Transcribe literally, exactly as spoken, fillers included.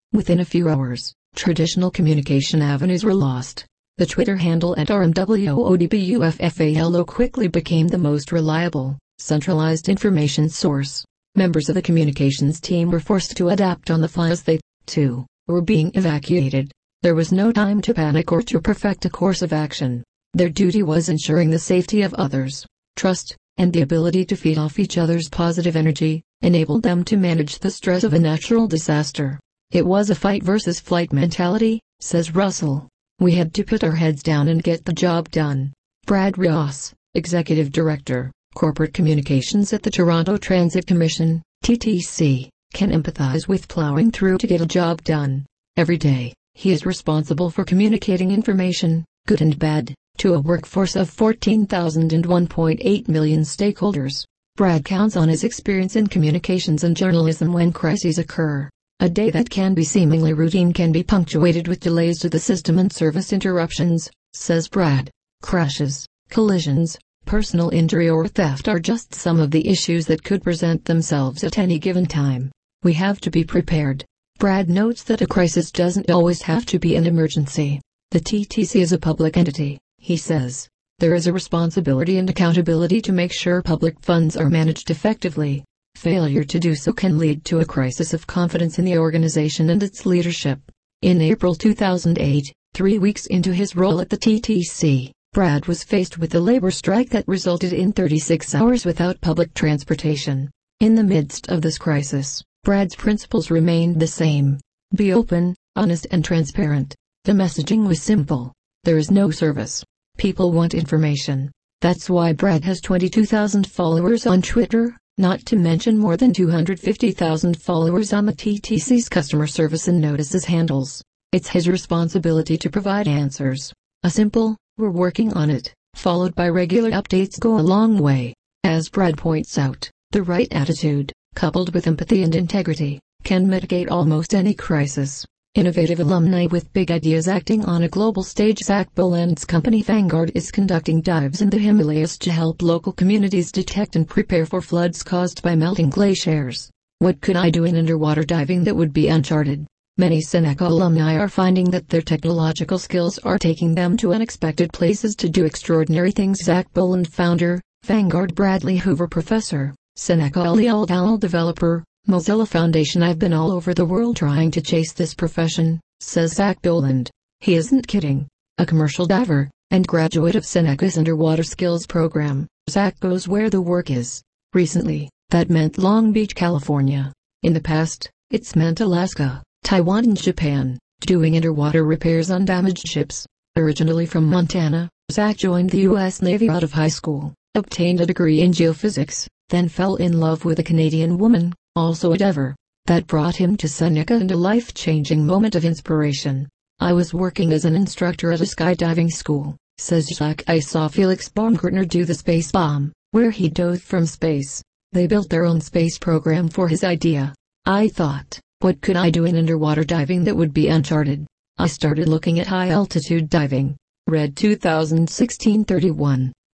Within a few hours, traditional communication avenues were lost. The Twitter handle at R M W O D B U F F A L O quickly became the most reliable, centralized information source. Members of the communications team were forced to adapt on the fly as they, too, were being evacuated. There was no time to panic or to perfect a course of action. Their duty was ensuring the safety of others. Trust, and the ability to feed off each other's positive energy, enabled them to manage the stress of a natural disaster. It was a fight versus flight mentality, says Russell. We had to put our heads down and get the job done. Brad Ross, Executive Director, Corporate Communications at the Toronto Transit Commission, T T C, can empathize with plowing through to get a job done. Every day, he is responsible for communicating information, good and bad, to a workforce of fourteen thousand and one point eight million stakeholders. Brad counts on his experience in communications and journalism when crises occur. A day that can be seemingly routine can be punctuated with delays to the system and service interruptions, says Brad. Crashes, collisions, personal injury or theft are just some of the issues that could present themselves at any given time. We have to be prepared. Brad notes that a crisis doesn't always have to be an emergency. The T T C is a public entity, he says. There is a responsibility and accountability to make sure public funds are managed effectively. Failure to do so can lead to a crisis of confidence in the organization and its leadership. In April two thousand eight, three weeks into his role at the T T C, Brad was faced with a labor strike that resulted in thirty-six hours without public transportation. In the midst of this crisis, Brad's principles remained the same. Be open, honest and transparent. The messaging was simple. There is no service. People want information. That's why Brad has twenty-two thousand followers on Twitter, not to mention more than two hundred fifty thousand followers on the T T C's customer service and notices handles. It's his responsibility to provide answers. A simple, "We're working on it," followed by regular updates go a long way. As Brad points out, the right attitude, coupled with empathy and integrity, can mitigate almost any crisis. Innovative alumni with big ideas acting on a global stage. Zach Boland's company Vanguard is conducting dives in the Himalayas to help local communities detect and prepare for floods caused by melting glaciers. What could I do in underwater diving that would be uncharted? Many Seneca alumni are finding that their technological skills are taking them to unexpected places to do extraordinary things. Zach Boland, founder, Vanguard. Bradley Hoover, professor, Seneca Al developer, Mozilla Foundation. I've been all over the world trying to chase this profession, says Zach Boland. He isn't kidding. A commercial diver, and graduate of Seneca's underwater skills program, Zach goes where the work is. Recently, that meant Long Beach, California. In the past, it's meant Alaska, Taiwan and Japan, doing underwater repairs on damaged ships. Originally from Montana, Zach joined the U S Navy out of high school, obtained a degree in geophysics, then fell in love with a Canadian woman, also a diver. That brought him to Seneca and a life-changing moment of inspiration. I was working as an instructor at a skydiving school, says Zach. I saw Felix Baumgartner do the space bomb, where he dove from space. They built their own space program for his idea. I thought, what could I do in underwater diving that would be uncharted? I started looking at high-altitude diving. Read two thousand sixteen thirty-one.